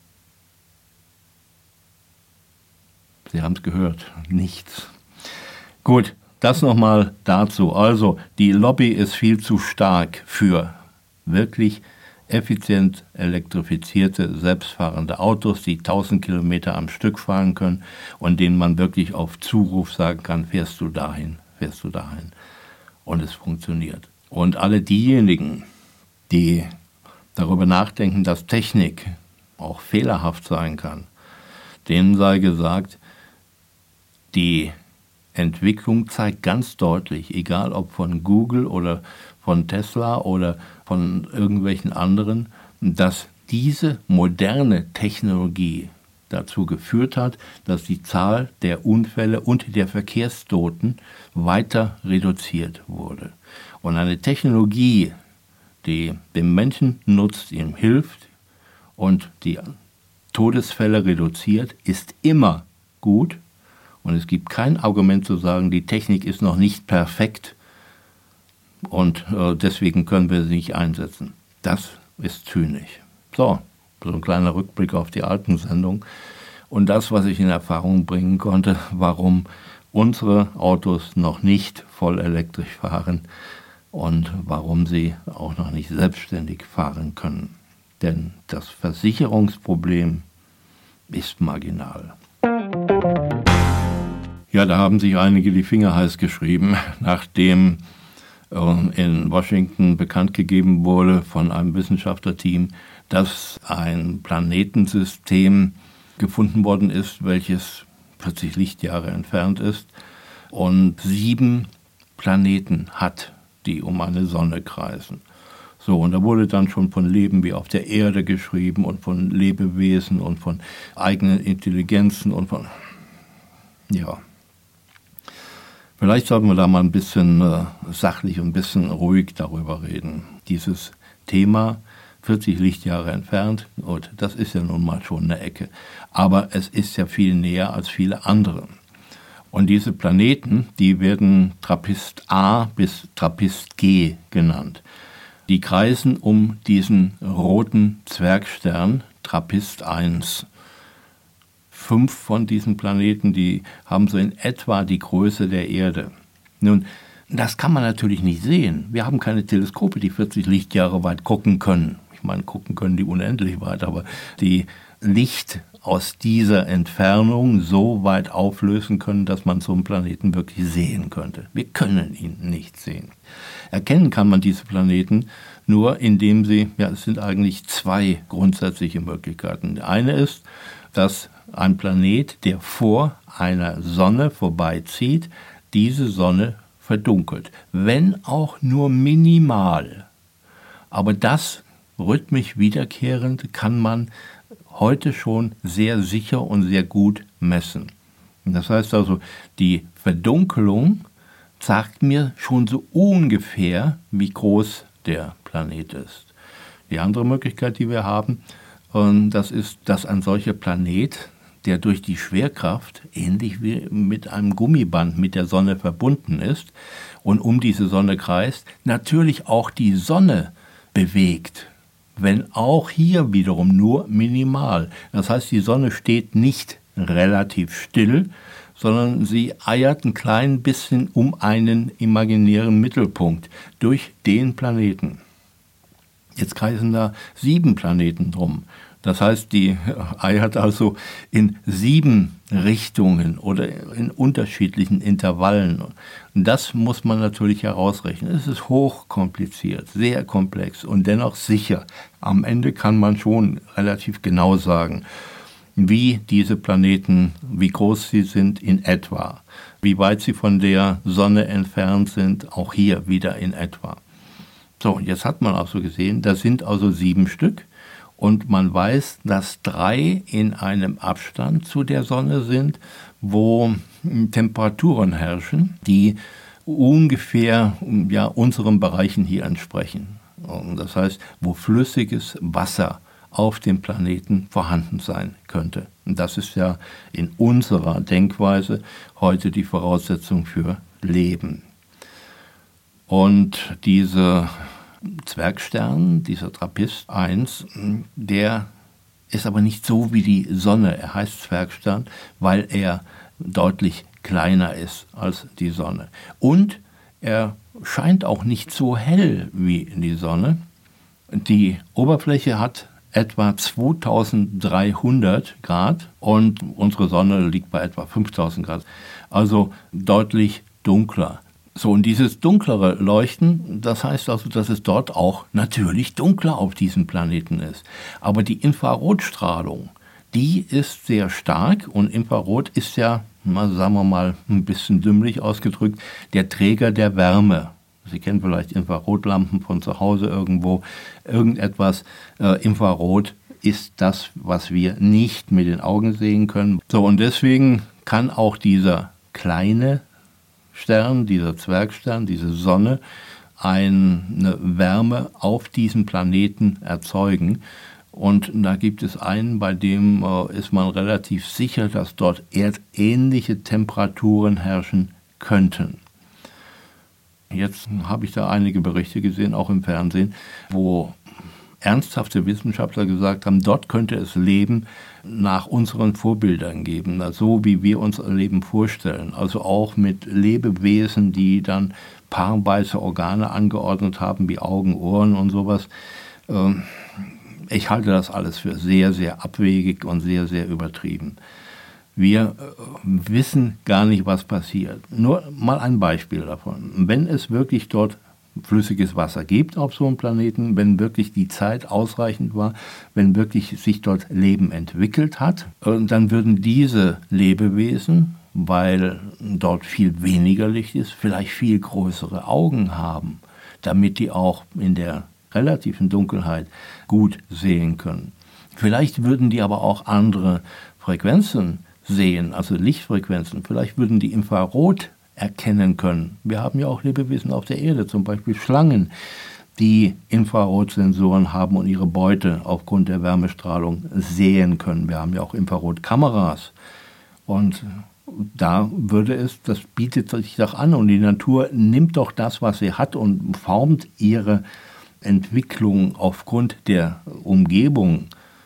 Sie haben es gehört, nichts. Gut, das nochmal dazu. Also, die Lobby ist viel zu stark für wirklich effizient elektrifizierte, selbstfahrende Autos, die tausend Kilometer am Stück fahren können und denen man wirklich auf Zuruf sagen kann, fährst du dahin, fährst du dahin. Und es funktioniert. Und alle diejenigen, die darüber nachdenken, dass Technik auch fehlerhaft sein kann, denen sei gesagt, die Entwicklung zeigt ganz deutlich, egal ob von Google oder von Tesla oder von irgendwelchen anderen, dass diese moderne Technologie dazu geführt hat, dass die Zahl der Unfälle und der Verkehrstoten weiter reduziert wurde. Und eine Technologie, die dem Menschen nutzt, ihm hilft und die Todesfälle reduziert, ist immer gut. Und es gibt kein Argument zu sagen, die Technik ist noch nicht perfekt und äh, deswegen können wir sie nicht einsetzen. Das ist zynisch. So, so ein kleiner Rückblick auf die alten Sendungen und das, was ich in Erfahrung bringen konnte, warum unsere Autos noch nicht voll elektrisch fahren und warum sie auch noch nicht selbstständig fahren können. Denn das Versicherungsproblem ist marginal. Ja, da haben sich einige die Finger heiß geschrieben, nachdem äh, in Washington bekannt gegeben wurde von einem Wissenschaftlerteam, dass ein Planetensystem gefunden worden ist, welches vierzig Lichtjahre entfernt ist und sieben Planeten hat, die um eine Sonne kreisen. So, und da wurde dann schon von Leben wie auf der Erde geschrieben und von Lebewesen und von eigenen Intelligenzen und von, ja. Vielleicht sollten wir da mal ein bisschen äh, sachlich und ein bisschen ruhig darüber reden. Dieses Thema, vierzig Lichtjahre entfernt, und das ist ja nun mal schon eine Ecke. Aber es ist ja viel näher als viele andere. Und diese Planeten, die werden Trappist A bis Trappist G genannt. Die kreisen um diesen roten Zwergstern, Trappist eins. Fünf von diesen Planeten, die haben so in etwa die Größe der Erde. Nun, das kann man natürlich nicht sehen. Wir haben keine Teleskope, die vierzig Lichtjahre weit gucken können. Ich meine, gucken können die unendlich weit, aber die Licht aus dieser Entfernung so weit auflösen können, dass man so einen Planeten wirklich sehen könnte. Wir können ihn nicht sehen. Erkennen kann man diese Planeten nur, indem sie, ja, es sind eigentlich zwei grundsätzliche Möglichkeiten. Die eine ist, dass ein Planet, der vor einer Sonne vorbeizieht, diese Sonne verdunkelt, wenn auch nur minimal. Aber das rhythmisch wiederkehrend kann man heute schon sehr sicher und sehr gut messen. Das heißt also, die Verdunkelung sagt mir schon so ungefähr, wie groß der Planet ist. Die andere Möglichkeit, die wir haben, das ist, dass ein solcher Planet, der durch die Schwerkraft, ähnlich wie mit einem Gummiband mit der Sonne verbunden ist und um diese Sonne kreist, natürlich auch die Sonne bewegt, wenn auch hier wiederum nur minimal. Das heißt, die Sonne steht nicht relativ still, sondern sie eiert ein klein bisschen um einen imaginären Mittelpunkt durch den Planeten. Jetzt kreisen da sieben Planeten drum. Das heißt, die eiert also in sieben Richtungen oder in unterschiedlichen Intervallen. Und das muss man natürlich herausrechnen. Es ist hochkompliziert, sehr komplex und dennoch sicher. Am Ende kann man schon relativ genau sagen, wie diese Planeten, wie groß sie sind in etwa, wie weit sie von der Sonne entfernt sind, auch hier wieder in etwa. So, jetzt hat man also gesehen, da sind also sieben Stück. Und man weiß, dass drei in einem Abstand zu der Sonne sind, wo Temperaturen herrschen, die ungefähr ja, unseren Bereichen hier entsprechen. Und das heißt, wo flüssiges Wasser auf dem Planeten vorhanden sein könnte. Und das ist ja in unserer Denkweise heute die Voraussetzung für Leben. Und dieser Zwergstern, dieser TRAPPIST eins, der ist aber nicht so wie die Sonne. Er heißt Zwergstern, weil er deutlich kleiner ist als die Sonne. Und er scheint auch nicht so hell wie die Sonne. Die Oberfläche hat etwa zweitausenddreihundert Grad und unsere Sonne liegt bei etwa fünftausend Grad. Also deutlich dunkler. So, und dieses dunklere Leuchten, das heißt also, dass es dort auch natürlich dunkler auf diesem Planeten ist. Aber die Infrarotstrahlung, die ist sehr stark und Infrarot ist ja, mal, sagen wir mal, ein bisschen dümmlich ausgedrückt, der Träger der Wärme. Sie kennen vielleicht Infrarotlampen von zu Hause irgendwo, irgendetwas. Äh, Infrarot ist das, was wir nicht mit den Augen sehen können. So, und deswegen kann auch dieser kleine Stern, dieser Zwergstern, diese Sonne, eine Wärme auf diesem Planeten erzeugen. Und da gibt es einen, bei dem äh, ist man relativ sicher, dass dort erdähnliche Temperaturen herrschen könnten. Jetzt habe ich da einige Berichte gesehen, auch im Fernsehen, wo ernsthafte Wissenschaftler gesagt haben, dort könnte es Leben nach unseren Vorbildern geben, so wie wir uns Leben vorstellen. Also auch mit Lebewesen, die dann paarweise Organe angeordnet haben, wie Augen, Ohren und sowas. Ich halte das alles für sehr, sehr abwegig und sehr, sehr übertrieben. Wir wissen gar nicht, was passiert. Nur mal ein Beispiel davon. Wenn es wirklich dort flüssiges Wasser gibt auf so einem Planeten, wenn wirklich die Zeit ausreichend war, wenn wirklich sich dort Leben entwickelt hat, dann würden diese Lebewesen, weil dort viel weniger Licht ist, vielleicht viel größere Augen haben, damit die auch in der relativen Dunkelheit gut sehen können. Vielleicht würden die aber auch andere Frequenzen sehen, also Lichtfrequenzen. Vielleicht würden die Infrarot erkennen können. Wir haben ja auch Lebewesen auf der Erde, zum Beispiel Schlangen, die Infrarotsensoren haben und ihre Beute aufgrund der Wärmestrahlung sehen können. Wir haben ja auch Infrarotkameras. Und da würde es, das bietet sich doch an und die Natur nimmt doch das, was sie hat und formt ihre Entwicklung aufgrund der Umgebung.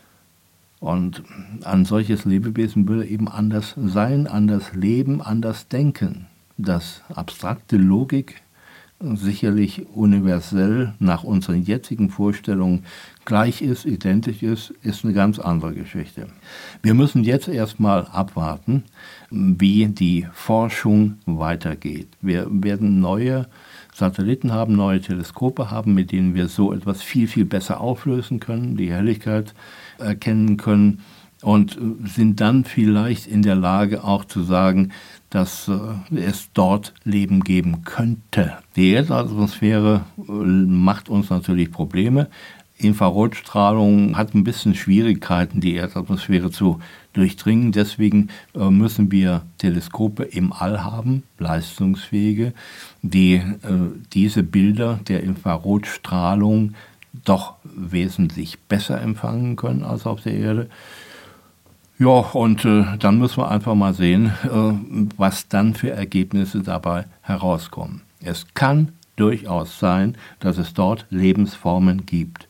Und ein solches Lebewesen würde eben anders sein, anders leben, anders denken. Dass abstrakte Logik sicherlich universell nach unseren jetzigen Vorstellungen gleich ist, identisch ist, ist eine ganz andere Geschichte. Wir müssen jetzt erstmal abwarten, wie die Forschung weitergeht. Wir werden neue Satelliten haben, neue Teleskope haben, mit denen wir so etwas viel, viel besser auflösen können, die Helligkeit erkennen können und sind dann vielleicht in der Lage auch zu sagen, dass äh, es dort Leben geben könnte. Die Erdatmosphäre äh, macht uns natürlich Probleme. Infrarotstrahlung hat ein bisschen Schwierigkeiten, die Erdatmosphäre zu durchdringen. Deswegen äh, müssen wir Teleskope im All haben, leistungsfähige, die äh, diese Bilder der Infrarotstrahlung doch wesentlich besser empfangen können als auf der Erde. Ja, und äh, dann müssen wir einfach mal sehen, äh, was dann für Ergebnisse dabei herauskommen. Es kann durchaus sein, dass es dort Lebensformen gibt.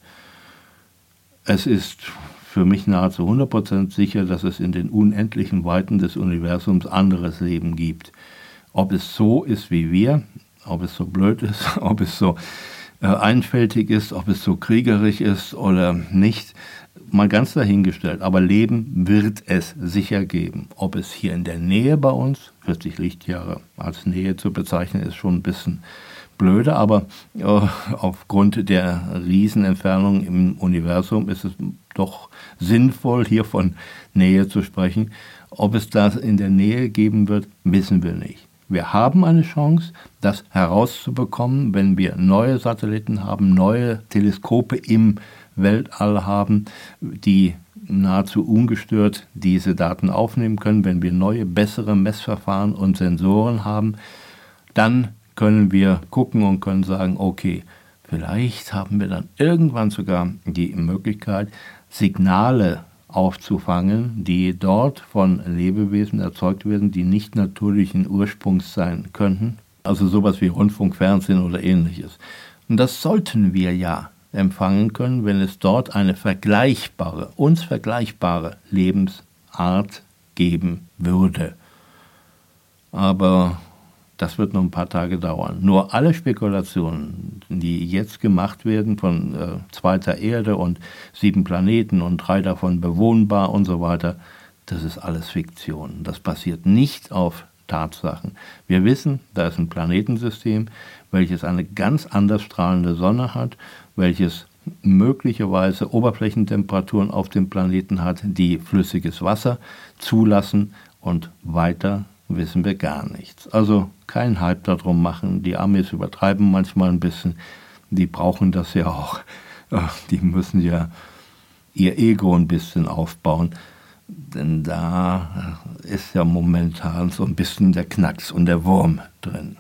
Es ist für mich nahezu hundert Prozent sicher, dass es in den unendlichen Weiten des Universums anderes Leben gibt. Ob es so ist wie wir, ob es so blöd ist, ob es so äh, einfältig ist, ob es so kriegerisch ist oder nicht, mal ganz dahingestellt, aber Leben wird es sicher geben. Ob es hier in der Nähe bei uns, vierzig Lichtjahre als Nähe zu bezeichnen, ist schon ein bisschen blöde, aber äh, aufgrund der Riesenentfernung im Universum ist es doch sinnvoll, hier von Nähe zu sprechen. Ob es das in der Nähe geben wird, wissen wir nicht. Wir haben eine Chance, das herauszubekommen, wenn wir neue Satelliten haben, neue Teleskope im Weltall haben, die nahezu ungestört diese Daten aufnehmen können. Wenn wir neue, bessere Messverfahren und Sensoren haben, dann können wir gucken und können sagen, okay, vielleicht haben wir dann irgendwann sogar die Möglichkeit, Signale aufzufangen, die dort von Lebewesen erzeugt werden, die nicht natürlichen Ursprungs sein könnten. Also sowas wie Rundfunk, Fernsehen oder ähnliches. Und das sollten wir ja empfangen können, wenn es dort eine vergleichbare, uns vergleichbare Lebensart geben würde. Aber das wird noch ein paar Tage dauern. Nur alle Spekulationen, die jetzt gemacht werden von äh, zweiter Erde und sieben Planeten und drei davon bewohnbar und so weiter, das ist alles Fiktion. Das basiert nicht auf Tatsachen. Wir wissen, da ist ein Planetensystem, welches eine ganz anders strahlende Sonne hat, welches möglicherweise Oberflächentemperaturen auf dem Planeten hat, die flüssiges Wasser zulassen, und weiter wissen wir gar nichts. Also kein Hype darum machen. Die Amis übertreiben manchmal ein bisschen. Die brauchen das ja auch. Die müssen ja ihr Ego ein bisschen aufbauen. Denn da ist ja momentan so ein bisschen der Knacks und der Wurm drin.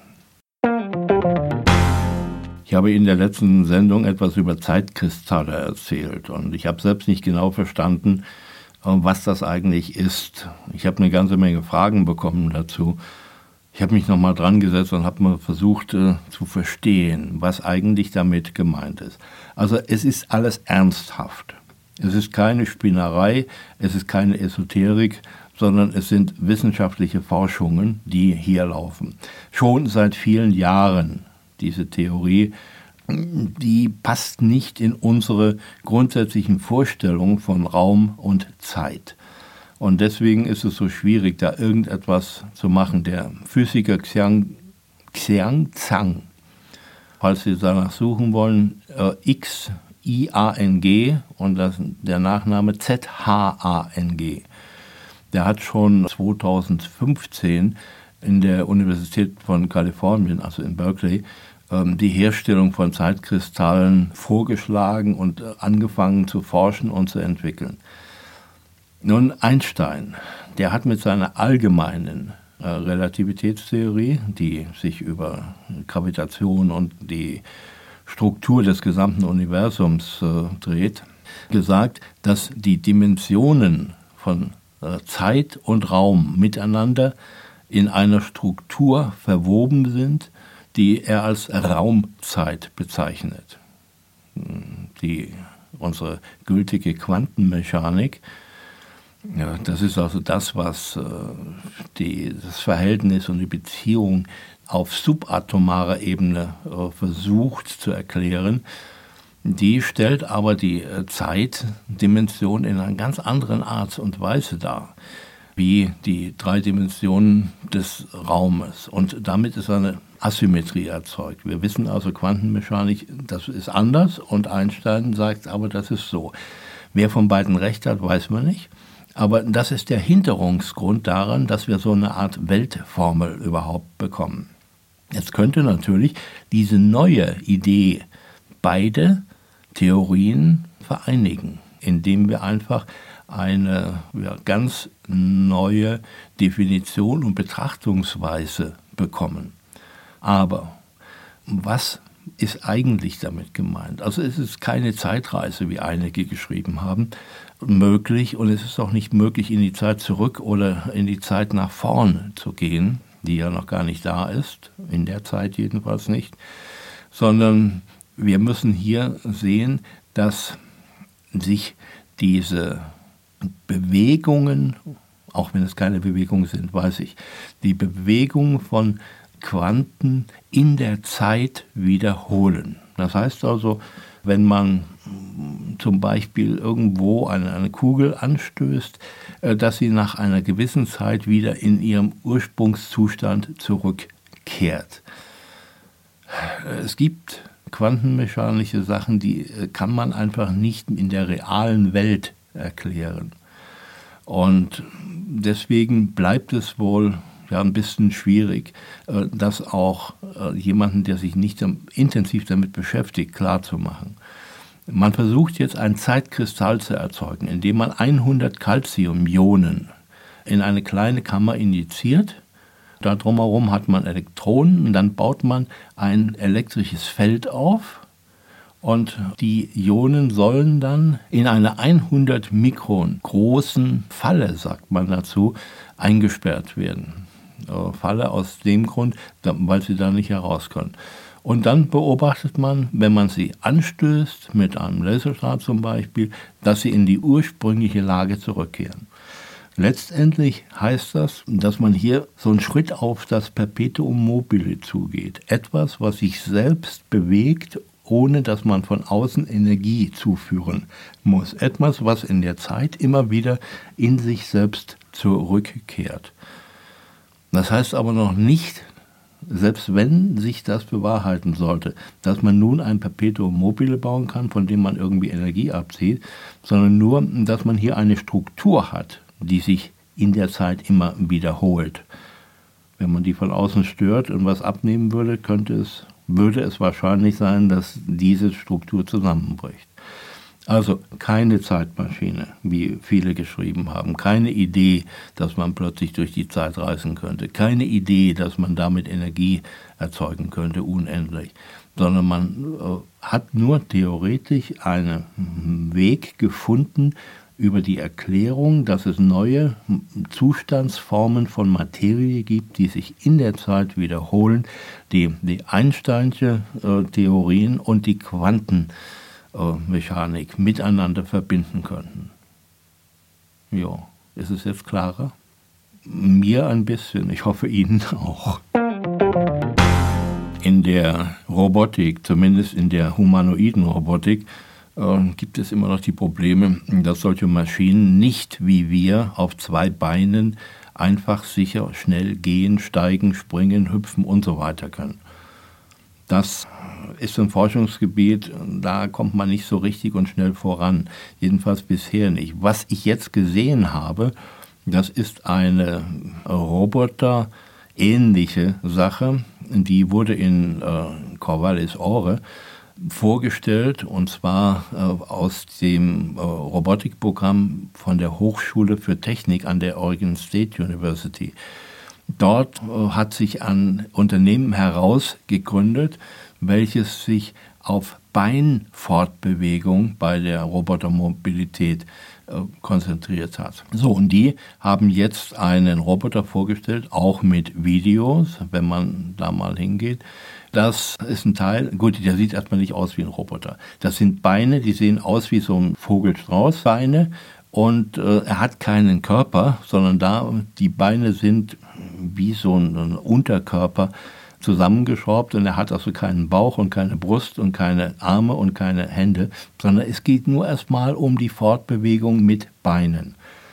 Ich habe in der letzten Sendung etwas über Zeitkristalle erzählt und ich habe selbst nicht genau verstanden, was das eigentlich ist. Ich habe eine ganze Menge Fragen bekommen dazu. Ich habe mich nochmal dran gesetzt und habe mal versucht äh, zu verstehen, was eigentlich damit gemeint ist. Also es ist alles ernsthaft. Es ist keine Spinnerei, es ist keine Esoterik, sondern es sind wissenschaftliche Forschungen, die hier laufen. Schon seit vielen Jahren diese Theorie, die passt nicht in unsere grundsätzlichen Vorstellungen von Raum und Zeit. Und deswegen ist es so schwierig, da irgendetwas zu machen. Der Physiker Xiang, Xiang Zhang, falls Sie danach suchen wollen, äh, X I A N G und das, der Nachname Z H A N G. Der hat schon zweitausendfünfzehn in der Universität von Kalifornien, also in Berkeley, die Herstellung von Zeitkristallen vorgeschlagen und angefangen zu forschen und zu entwickeln. Nun, Einstein, der hat mit seiner allgemeinen äh, Relativitätstheorie, die sich über Gravitation und die Struktur des gesamten Universums äh, dreht, gesagt, dass die Dimensionen von äh, Zeit und Raum miteinander in einer Struktur verwoben sind, die er als Raumzeit bezeichnet. Die, unsere gültige Quantenmechanik, ja, das ist also das, was äh, die, das Verhältnis und die Beziehung auf subatomarer Ebene äh, versucht zu erklären. Die stellt aber die äh, Zeitdimension in einer ganz anderen Art und Weise dar, wie die drei Dimensionen des Raumes. Und damit ist eine Asymmetrie erzeugt. Wir wissen also, Quantenmechanik, das ist anders, und Einstein sagt aber, das ist so. Wer von beiden recht hat, weiß man nicht. Aber das ist der Hinderungsgrund daran, dass wir so eine Art Weltformel überhaupt bekommen. Jetzt könnte natürlich diese neue Idee beide Theorien vereinigen, indem wir einfach eine ja, ganz neue Definition und Betrachtungsweise bekommen. Aber was ist eigentlich damit gemeint? Also es ist keine Zeitreise, wie einige geschrieben haben, möglich, und es ist auch nicht möglich, in die Zeit zurück oder in die Zeit nach vorn zu gehen, die ja noch gar nicht da ist, in der Zeit jedenfalls nicht, sondern wir müssen hier sehen, dass sich diese Bewegungen, auch wenn es keine Bewegungen sind, weiß ich, die Bewegung von Quanten in der Zeit wiederholen. Das heißt also, wenn man zum Beispiel irgendwo eine, eine Kugel anstößt, dass sie nach einer gewissen Zeit wieder in ihrem Ursprungszustand zurückkehrt. Es gibt quantenmechanische Sachen, die kann man einfach nicht in der realen Welt erklären. Und deswegen bleibt es wohl ja ein bisschen schwierig, das auch jemanden, der sich nicht intensiv damit beschäftigt, klarzumachen. Man versucht jetzt einen Zeitkristall zu erzeugen, indem man hundert Calcium-Ionen in eine kleine Kammer injiziert. Da drumherum hat man Elektronen und dann baut man ein elektrisches Feld auf. Und die Ionen sollen dann in einer hundert Mikron großen Falle, sagt man dazu, eingesperrt werden. Falle aus dem Grund, weil sie da nicht heraus können. Und dann beobachtet man, wenn man sie anstößt, mit einem Laserstrahl zum Beispiel, dass sie in die ursprüngliche Lage zurückkehren. Letztendlich heißt das, dass man hier so einen Schritt auf das Perpetuum mobile zugeht. Etwas, was sich selbst bewegt, ohne dass man von außen Energie zuführen muss. Etwas, was in der Zeit immer wieder in sich selbst zurückkehrt. Das heißt aber noch nicht, selbst wenn sich das bewahrheiten sollte, dass man nun ein Perpetuum mobile bauen kann, von dem man irgendwie Energie abzieht, sondern nur, dass man hier eine Struktur hat, die sich in der Zeit immer wiederholt. Wenn man die von außen stört und was abnehmen würde, könnte es, würde es wahrscheinlich sein, dass diese Struktur zusammenbricht. Also keine Zeitmaschine, wie viele geschrieben haben, keine Idee, dass man plötzlich durch die Zeit reisen könnte, keine Idee, dass man damit Energie erzeugen könnte, unendlich, sondern man äh, hat nur theoretisch einen Weg gefunden über die Erklärung, dass es neue Zustandsformen von Materie gibt, die sich in der Zeit wiederholen, die, die Einsteinsche äh, Theorien und die Quanten Mechanik miteinander verbinden könnten. Ja, ist es jetzt klarer? Mir ein bisschen, ich hoffe Ihnen auch. In der Robotik, zumindest in der humanoiden Robotik, äh, gibt es immer noch die Probleme, dass solche Maschinen nicht wie wir auf zwei Beinen einfach sicher schnell gehen, steigen, springen, hüpfen und so weiter können. Das ist ein Forschungsgebiet, da kommt man nicht so richtig und schnell voran. Jedenfalls bisher nicht. Was ich jetzt gesehen habe, das ist eine roboterähnliche Sache. Die wurde in äh, Corvallis-Ore vorgestellt, und zwar äh, aus dem äh, Robotikprogramm von der Hochschule für Technik an der Oregon State University. Dort äh, hat sich ein Unternehmen herausgegründet, welches sich auf Beinfortbewegung bei der Robotermobilität äh, konzentriert hat. So, und die haben jetzt einen Roboter vorgestellt, auch mit Videos, wenn man da mal hingeht. Das ist ein Teil, gut, der sieht erstmal nicht aus wie ein Roboter. Das sind Beine, die sehen aus wie so ein Vogelstrauß-Beine. Und äh, er hat keinen Körper, sondern da die Beine sind wie so ein, ein Unterkörper zusammengeschraubt, und er hat also keinen Bauch und keine Brust und keine Arme und keine Hände, sondern es geht nur erstmal um die Fortbewegung mit Beinen.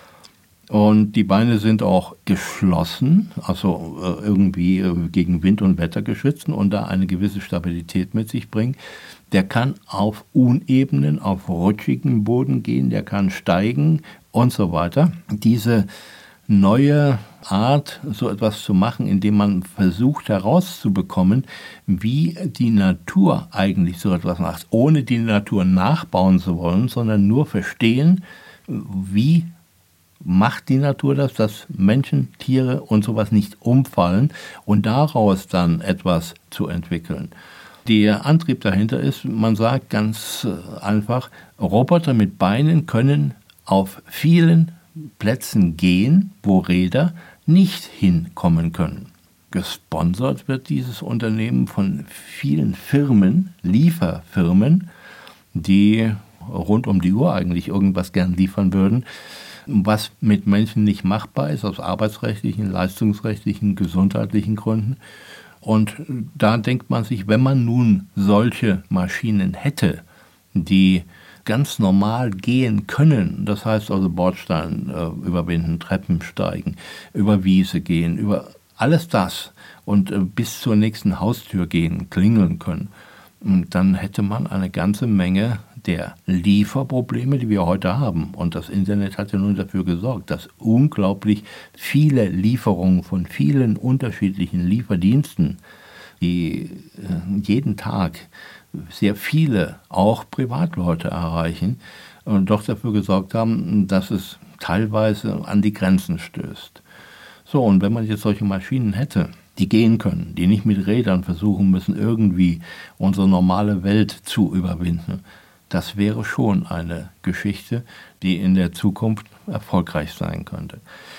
Und die Beine sind auch geschlossen, also äh, irgendwie äh, gegen Wind und Wetter geschützt und da eine gewisse Stabilität mit sich bringen. Der kann auf unebenen, auf rutschigem Boden gehen, der kann steigen und so weiter. Diese neue Art, so etwas zu machen, indem man versucht herauszubekommen, wie die Natur eigentlich so etwas macht, ohne die Natur nachbauen zu wollen, sondern nur verstehen, wie macht die Natur das, dass Menschen, Tiere und sowas nicht umfallen, und daraus dann etwas zu entwickeln. Der Antrieb dahinter ist, man sagt ganz einfach, Roboter mit Beinen können auf vielen Plätzen gehen, wo Räder nicht hinkommen können. Gesponsert wird dieses Unternehmen von vielen Firmen, Lieferfirmen, die rund um die Uhr eigentlich irgendwas gern liefern würden, was mit Menschen nicht machbar ist, aus arbeitsrechtlichen, leistungsrechtlichen, gesundheitlichen Gründen. Und da denkt man sich, wenn man nun solche Maschinen hätte, die ganz normal gehen können, das heißt also Bordstein äh, überwinden, Treppen steigen, über Wiese gehen, über alles das und äh, bis zur nächsten Haustür gehen, klingeln können, und dann hätte man eine ganze Menge der Lieferprobleme, die wir heute haben. Und das Internet hat ja nun dafür gesorgt, dass unglaublich viele Lieferungen von vielen unterschiedlichen Lieferdiensten, die jeden Tag sehr viele, auch Privatleute erreichen, und doch dafür gesorgt haben, dass es teilweise an die Grenzen stößt. So, und wenn man jetzt solche Maschinen hätte, die gehen können, die nicht mit Rädern versuchen müssen, irgendwie unsere normale Welt zu überwinden. Das wäre schon eine Geschichte, die in der Zukunft erfolgreich sein könnte.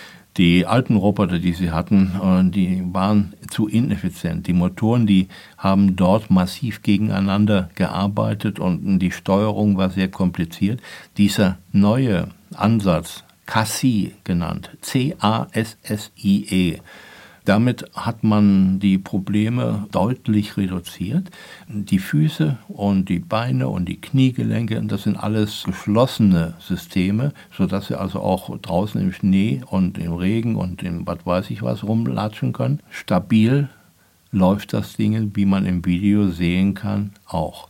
Die alten Roboter, die sie hatten, die waren zu ineffizient. Die Motoren, die haben dort massiv gegeneinander gearbeitet und die Steuerung war sehr kompliziert. Dieser neue Ansatz, Cassie genannt, C A S S I E, damit hat man die Probleme deutlich reduziert. Die Füße und die Beine und die Kniegelenke, das sind alles geschlossene Systeme, sodass sie also auch draußen im Schnee und im Regen und im was weiß ich was rumlatschen können. Stabil läuft das Ding, wie man im Video sehen kann, auch.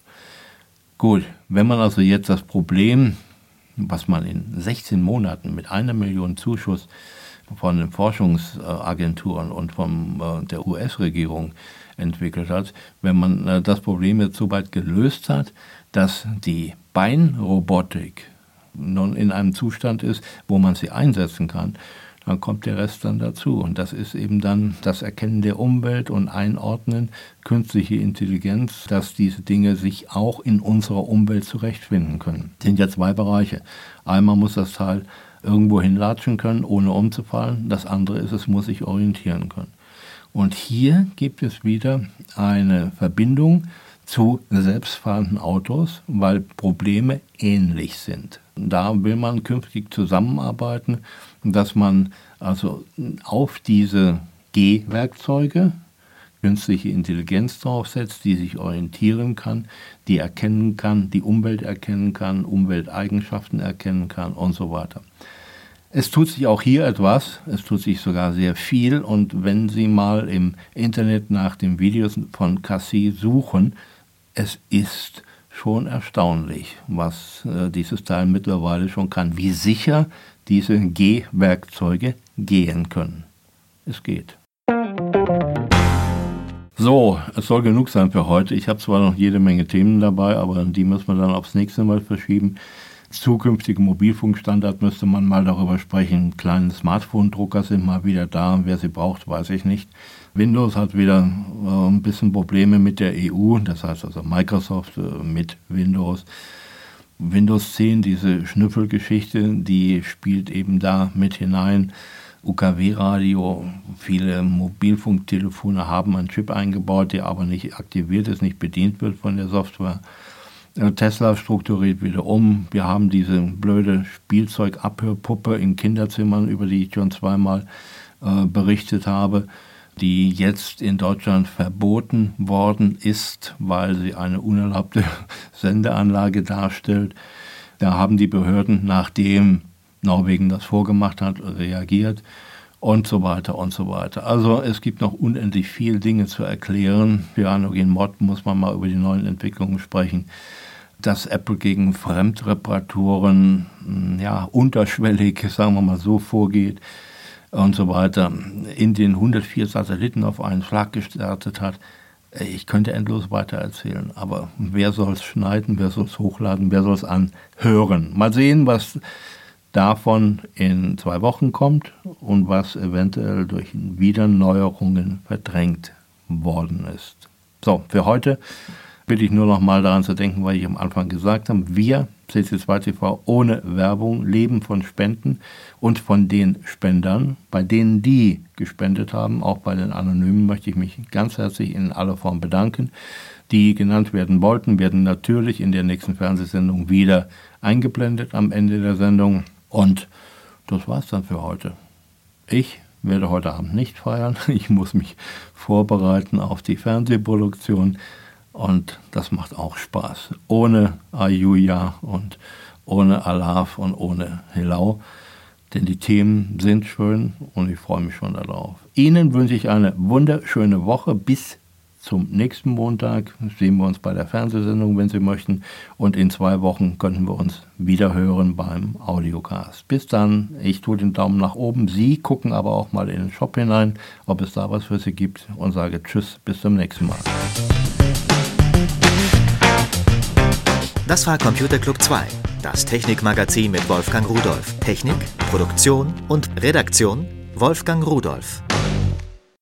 Gut, wenn man also jetzt das Problem, was man in sechzehn Monaten mit einer Million Zuschuss von den Forschungsagenturen und von äh, der U S-Regierung entwickelt hat, wenn man äh, das Problem jetzt so weit gelöst hat, dass die Beinrobotik nun in einem Zustand ist, wo man sie einsetzen kann, dann kommt der Rest dann dazu. Und das ist eben dann das Erkennen der Umwelt und Einordnen, künstliche Intelligenz, dass diese Dinge sich auch in unserer Umwelt zurechtfinden können. Das sind ja zwei Bereiche. Einmal muss das Teil irgendwo hinlatschen können, ohne umzufallen. Das andere ist, es muss sich orientieren können. Und hier gibt es wieder eine Verbindung zu selbstfahrenden Autos, weil Probleme ähnlich sind. Da will man künftig zusammenarbeiten, dass man also auf diese Gehwerkzeuge künstliche Intelligenz draufsetzt, die sich orientieren kann, die erkennen kann, die Umwelt erkennen kann, Umwelteigenschaften erkennen kann und so weiter. Es tut sich auch hier etwas, es tut sich sogar sehr viel, und wenn Sie mal im Internet nach den Videos von Cassie suchen, es ist schon erstaunlich, was äh, dieses Teil mittlerweile schon kann, wie sicher diese Gehwerkzeuge gehen können. Es geht. So, es soll genug sein für heute. Ich habe zwar noch jede Menge Themen dabei, aber die müssen wir dann aufs nächste Mal verschieben. Zukünftige Mobilfunkstandard müsste man mal darüber sprechen. Kleine Smartphone-Drucker sind mal wieder da. Wer sie braucht, weiß ich nicht. Windows hat wieder äh, ein bisschen Probleme mit der E U. Das heißt also Microsoft äh, mit Windows. Windows zehn, diese Schnüffelgeschichte, die spielt eben da mit hinein. U K W-Radio, viele Mobilfunktelefone haben einen Chip eingebaut, der aber nicht aktiviert ist, nicht bedient wird von der Software. Tesla strukturiert wieder um. Wir haben diese blöde Spielzeugabhörpuppe in Kinderzimmern, über die ich schon zweimal äh, berichtet habe, die jetzt in Deutschland verboten worden ist, weil sie eine unerlaubte Sendeanlage darstellt. Da haben die Behörden, nachdem Norwegen das vorgemacht hat, reagiert und so weiter und so weiter. Also es gibt noch unendlich viele Dinge zu erklären. Für Cyanogen Mod muss man mal über die neuen Entwicklungen sprechen. Dass Apple gegen Fremdreparaturen ja, unterschwellig, sagen wir mal so, vorgeht und so weiter, in den hundertvier Satelliten auf einen Schlag gestartet hat. Ich könnte endlos weiter erzählen, aber wer soll es schneiden, wer soll es hochladen, wer soll es anhören? Mal sehen, was davon in zwei Wochen kommt und was eventuell durch Wiederneuerungen verdrängt worden ist. So, für heute bitte ich nur noch mal daran zu denken, weil ich am Anfang gesagt habe, wir, C C zwei T V, ohne Werbung, leben von Spenden und von den Spendern. Bei denen, die gespendet haben, auch bei den Anonymen, möchte ich mich ganz herzlich in aller Form bedanken. Die genannt werden wollten, werden natürlich in der nächsten Fernsehsendung wieder eingeblendet am Ende der Sendung. Und das war's dann für heute. Ich werde heute Abend nicht feiern. Ich muss mich vorbereiten auf die Fernsehproduktion. Und das macht auch Spaß. Ohne Ayuya und ohne Alaf und ohne Hilau. Denn die Themen sind schön und ich freue mich schon darauf. Ihnen wünsche ich eine wunderschöne Woche. Bis zum nächsten Montag sehen wir uns bei der Fernsehsendung, wenn Sie möchten. Und in zwei Wochen könnten wir uns wieder hören beim Audiocast. Bis dann. Ich tue den Daumen nach oben. Sie gucken aber auch mal in den Shop hinein, ob es da was für Sie gibt. Und sage Tschüss, bis zum nächsten Mal. Das war Computer Club zwei, das Technikmagazin mit Wolfgang Rudolph. Technik, Produktion und Redaktion Wolfgang Rudolph.